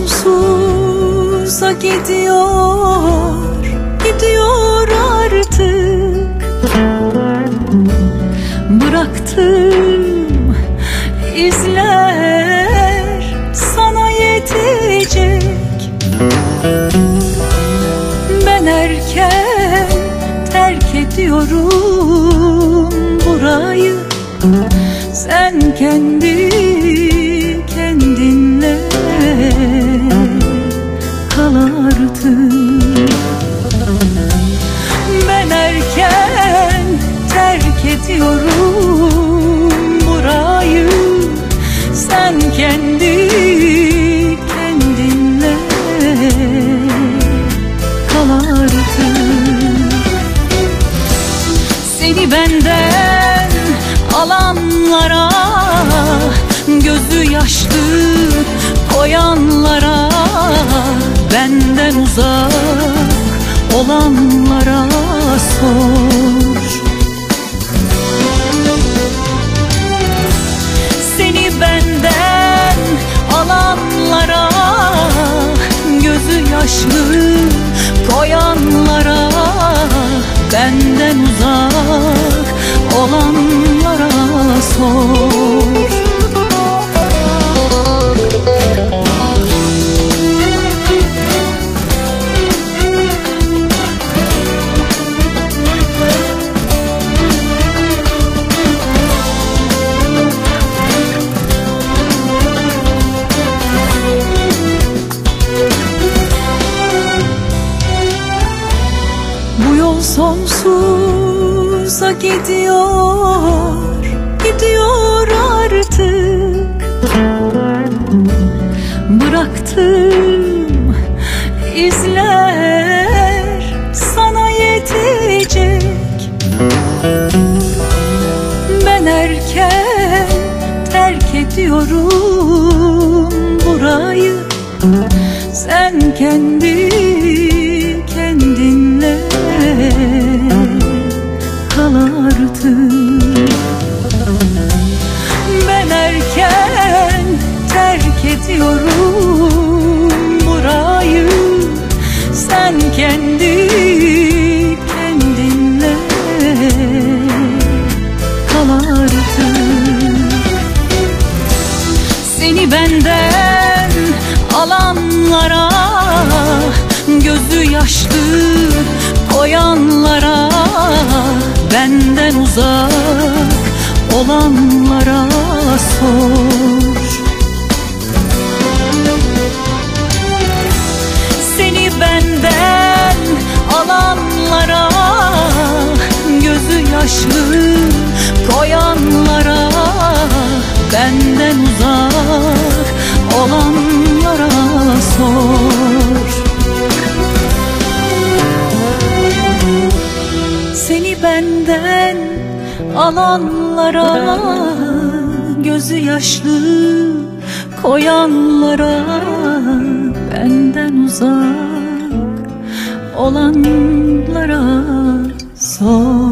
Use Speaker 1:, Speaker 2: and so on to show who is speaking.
Speaker 1: sonsuza gidiyor, gidiyor artık. Bıraktım izler sana yetecek. Ben erken terk ediyorum burayı. Sen kendi kendinle kal artık. Ben erken terk ediyorum burayı. Sen kendi kendinle kal artık. Seni benden alanlara, gözü yaşlı koyanlara, benden uzak olanlara sor. Seni benden alanlara, gözü yaşlı koyanlara, benden uzak olanlara sor. Bu yol sonsuza gidiyor, gidiyor artık. Bıraktım izler sana yetecek. Ben erken terk ediyorum burayı. Sen kendi kendinle kal artık. Ben erken terk ediyorum burayı. Sen kendi kendinle kal artık. Seni benden alanlara, gözü yaşlı koyanlara, benden uzak olanlara sor. Seni benden alanlara, gözü yaşlı koyanlara, benden uzak olanlara sor. Seni benden alanlara, gözü yaşlı koyanlara, benden uzak olanlara sor.